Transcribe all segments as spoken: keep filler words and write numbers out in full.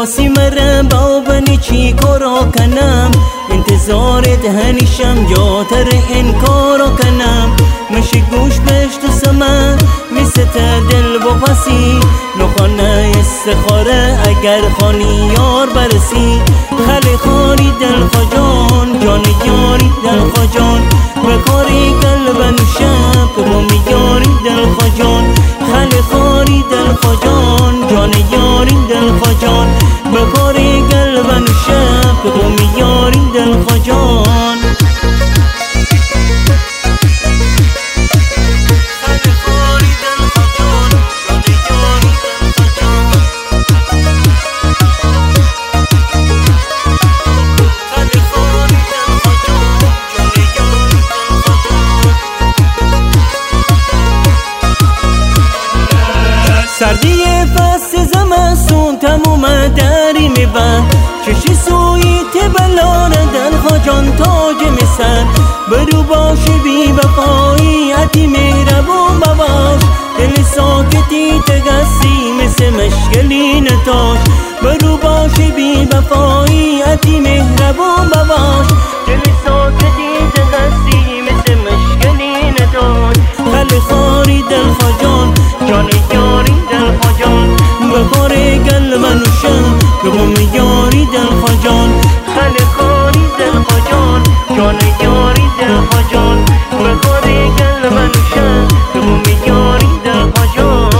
باسی مره بابنی چی کارا کنم انتظار دهنیشم یا تر انکارا کنم مشی گوش بشت سمن میست دل با پسی نخانه استخاره اگر خانی یار برسی خلی خاری دل خجان جان یاری دل خجان بکاری قلب نوشم رو میاری دل خجان خلی خاری دل خجان جان یاری دل خجان بکاری قلب نوشم رو میاری دل خجان سردی فصل زمستون تموم دری میبند چشی سوی تبلان دل خجان تاج میسن برو باشی بی وفایی عتی میربون بباش دل ساکتی تگسی مثل مشکلی نتاش برو باشی بی وفایی عتی میربون بباش دل ساکتی تگسی مثل مشکلی نتاش خلی خاری دل خجان جان یاری دل خجان بخوری قلب نوشم رو میاری دل خجان خلی خاری دل خجان جان یاری دل خجان بخوری قلب نوشم رو میاری دل خجان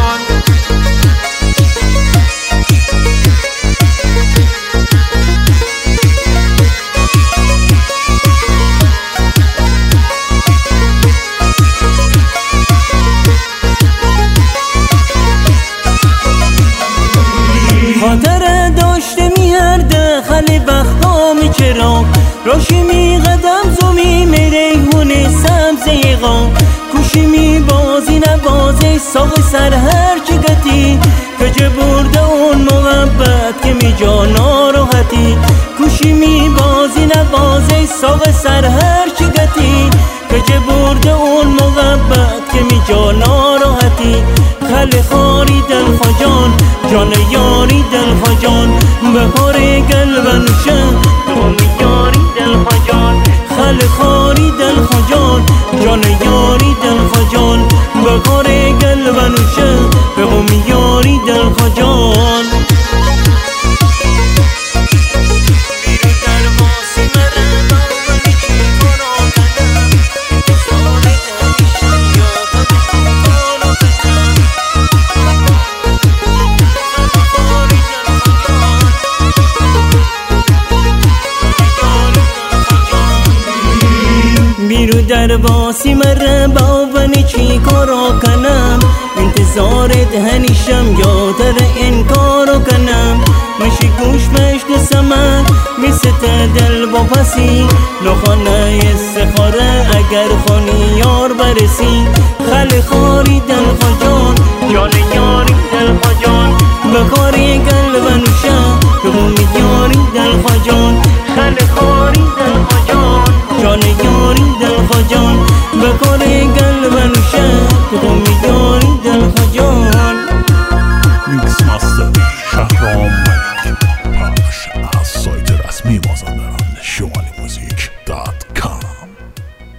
خاطر داشته میهرده خلی وقتا میچرام راشی میقدم زومی میریهونه سبزه غام کوشی میبازی نبازی ساق سر هر چگتی کجه برده اون محبت که میجا ناراحتی کوشی میبازی نبازی ساق سر هر چگتی کجه برده اون محبت که میجا ناراحتی خلی خاری دل خجان جان یاری دل خجان بخوری قلب نوشم تو میاری دل خجان خلی خاری دل خجان جان یاری دل خجان بخوری قلب نوشم تو میاری دل خجان بیرو در باسی مره بابنی چی کارا کنم انتظار دهنیشم یا تر انکارا کنم مشی گوش بشت سمن میست دل با پسی لخانه استخاره اگر خانی یار برسی خلی خاری دل خجان جان یاری دل خجان بخاری قلب نوشم رو میاری دل خجان خلی خاری دل خجان جان یاری دل خجان بکاری